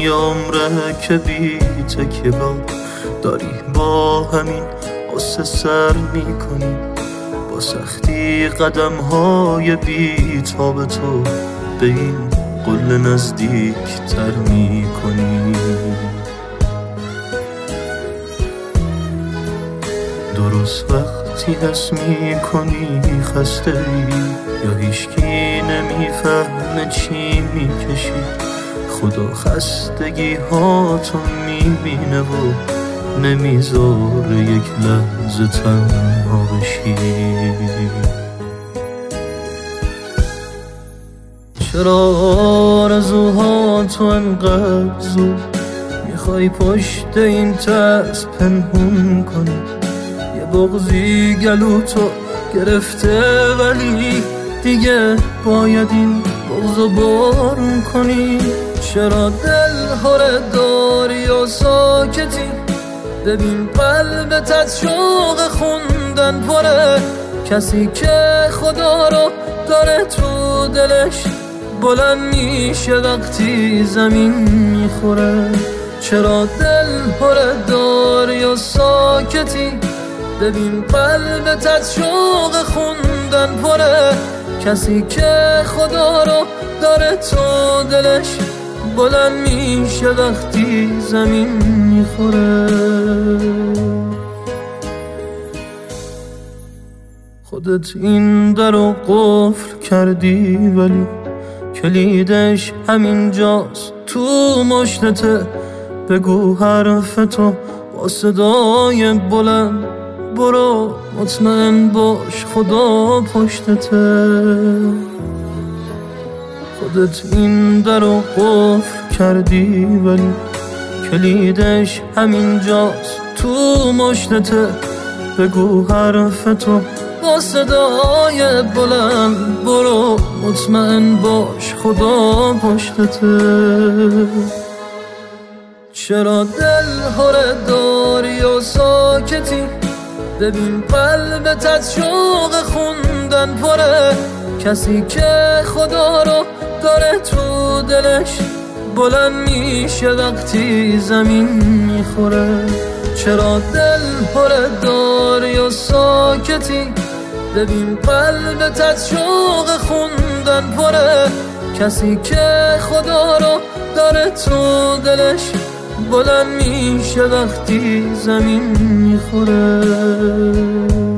یه عمره که بی تکیه‌گاه داری با همین قصه سر میکنی، با سختی قدم‌های بی تاب تو به این قله نزدیک تر میکنی. درست وقتی حس میکنی خسته ای یا هیچکی نمیفهمه چی میکشی، خدا خستگی ها تو میبینه و نمیذاره یک لحظه تنها بشی. چرا آرزوها تو انقدر زود میخوای پشت این ترس پنهون کنی؟ یه بغضی گلو تو گرفته ولی دیگه باید این بغضو بارون کنی. چرا دل هره داری و ساکتی؟ ببین قلبت از شوق خوندن پره، کسی که خدا رو داره تو دلش بلند میشه وقتی زمین میخوره. چرا دل هره داری و ساکتی؟ ببین قلبت از شوق خوندن پره، کسی که خدا رو داره تو دلش بلند میشه وقتی زمین میخوره. خودت این در رو قفل کردی ولی کلیدش همینجاست تو مشتته. بگو حرفتو با صدای بلند، برو مطمئن باش خدا پشتته. خودت این در رو قفل کردی ولی کلیدش همینجاست تو مشتته. بگو حرفتو با صدای بلند، برو مطمئن باش خدا پشتته. چرا دل هره داری و ساکتی؟ ببین قلبت از شوق خوندن پره، کسی که خدا رو داره تو دلش بلند میشه وقتی زمین میخوره. چرا دل هره داری و ساکتی؟ ببین قلبت از شوق خوندن پره، کسی که خدا رو داره تو دلش بلند میشه وقتی زمین میخوره.